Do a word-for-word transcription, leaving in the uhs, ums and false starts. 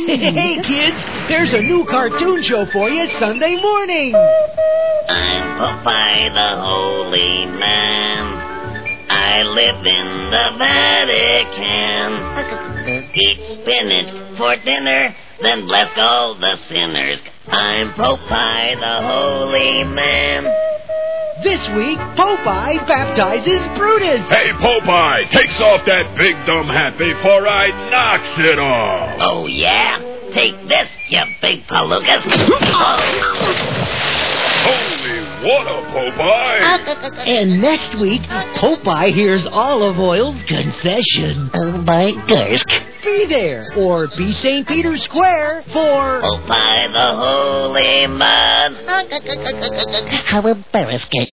Hey, kids, there's a new cartoon show for you Sunday morning. I'm Popeye the Holy Man. I live in the Vatican. Eat spinach for dinner, then bless all the sinners. I'm Popeye the Holy Man. This week, Popeye baptizes Brutus. Hey, Popeye, takes off that big dumb hat before I knocks it off. Oh, yeah? Take this, you big palookas. Holy water, Popeye. And next week, Popeye hears Olive Oil's confession. Oh, my gosh. Be there, or be Saint Peter's Square for... Popeye the Holy Man. How embarrassing.